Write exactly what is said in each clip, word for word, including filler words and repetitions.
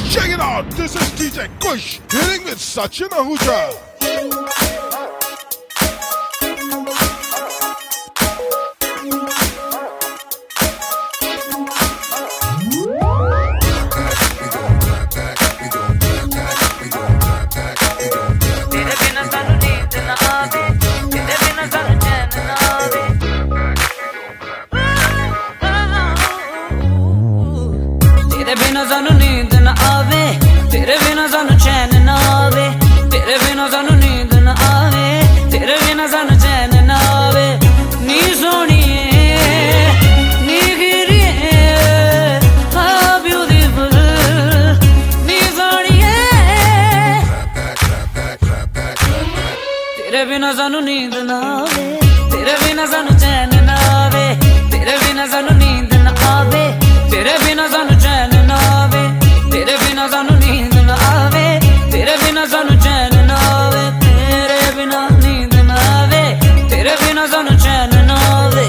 Check it out, this is D J Kush, hitting with Sachin Ahuja. तेरे बिना सानू नींद ना आवे, तेरे बिना सानू चैन ना आवे, तेरे बिना सानू नींद ना आवे, तेरे बिना सानू चैन ना आवे। नी सोनिए नी गिरिए how beautiful, नी सोनिए तेरे बिना सानू नींद ना आवे, तेरे बिना सानू चैन ना आवे, तेरे बिना सानू नींद ना आवे, तेरे बिना सानू चैन ना आवे, तेरे बिना सानू नींद ना आवे, तेरे बिना सानू चैन ना आवे, तेरे बिना नींद ना आवे, तेरे बिना सानू चैन ना आवे।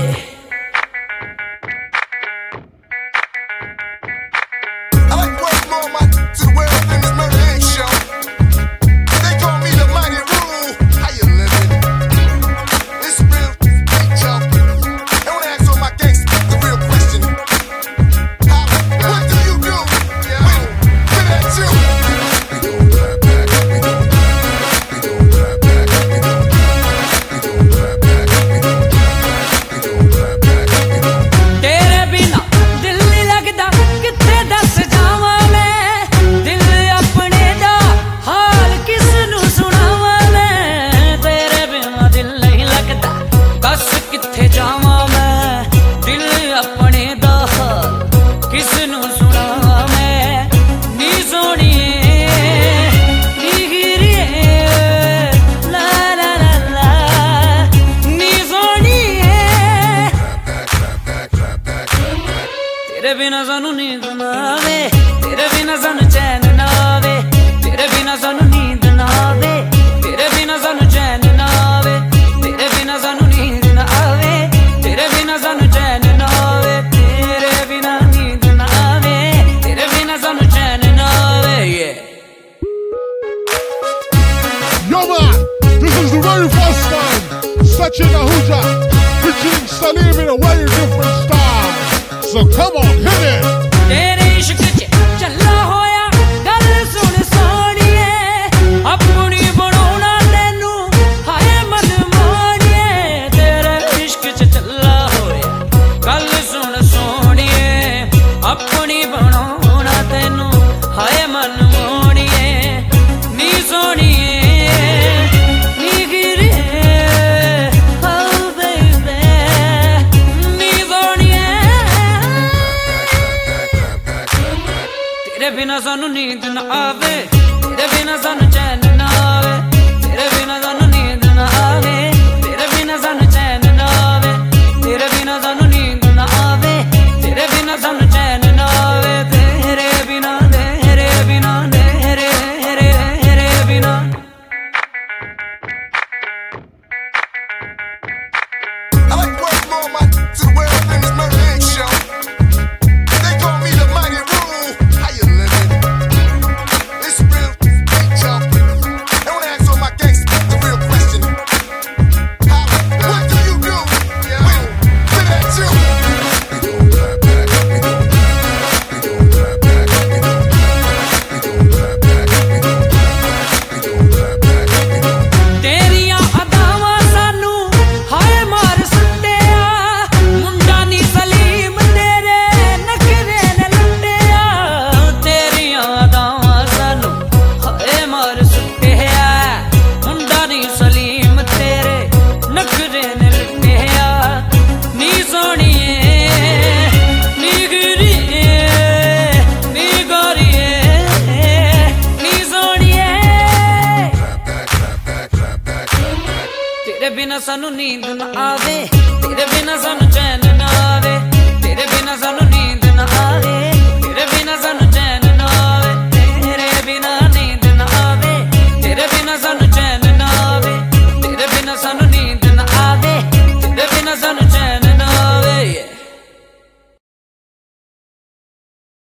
I like to welcome all my to the world famous Murder Inc show. They call me the mighty rule. How you living? It's real, ain't y'all? And when I ask all my gangsters the real question, how, what do you do? Yeah, wait, get at you. We gon' clap back, we gon' clap back, we gon' clap back, we gon' clap, we gon' clap back, we gon' clap, we gon' clap back, we gon'. तेरे बिना दिल नहीं लगदा, किथे दस जावां मैं, दिल अपने दा हाल किस नू सुनावां मैं। तेरे बिना दिल नहीं लगदा, दस किथे जावां मैं, दिल अपने दा हाल किस नू सुनावां मैं। नी सोनिए नी गिरिए ला ला ला ला, नी सोनिए तेरे बिना सानू नींद ना आवे, तेरे बिना सानू चैन ना आवे, तेरे बिना सानू नींद ना आवे, तेरे बिना सानू चैन ना आवे, तेरे बिना सानू नींद ना आवे, तेरे बिना सानू चैन ना आवे, तेरे बिना नींद ना आवे, तेरे बिना सानू चैन ना आवे। Yeah. Yo man, this is the very first time Sachin Ahuja featuring Salim in a very different style. So come on, hit it! तेरे इश्क च चला होया गल सुन सोनिए, अपनी बनाउणा तैनू हाय मन मानिए। तेरे इश्क च चला होया गल सुन सोनिए, अपनी बनाउणा तैनू हाय मन मानिए। नी सोनिए नी गिरिए oh baby, नी सोनिए तेरे बिना सानू नींद ना आवे, तेरे बिना सानू चैन ना आवे, तेरे बिना सानू नींद ना आवे, तेरे बिना सानू चैन ना आवे, तेरे बिना सानू नींद ना आवे, तेरे बिना सानू चैन ना आवे, तेरे बिना तेरे बिना तेरे तेरे तेरे बिना। I like to welcome all my to the world famous Murder Inc show. They call me the mighty rule. How you living? It's real, ain't y'all? And when I ask all my gangsters the real question, how, what do you do? Yeah, wait, get at you. We gon' clap back, we gon' clap, we gon' clap back, we gon' clap, we gon' clap back, we gon' clap, we gon' clap back, we gon'. तेरियां अदावां सानू हाय मार सुट्टिया, मुंडा नी सलीम तेरे नखरे ने लुट्टिया। तेरियां अदावां सानू हाय मार सुट्टिया, मुंडा नी सलीम तेरे नखरे ने लुट्टिया। नी सोनिए नी गिरिए नी गोरिए नी सोनिए तेरे बिना सानू नींद ना आवे, तेरे बिना सानू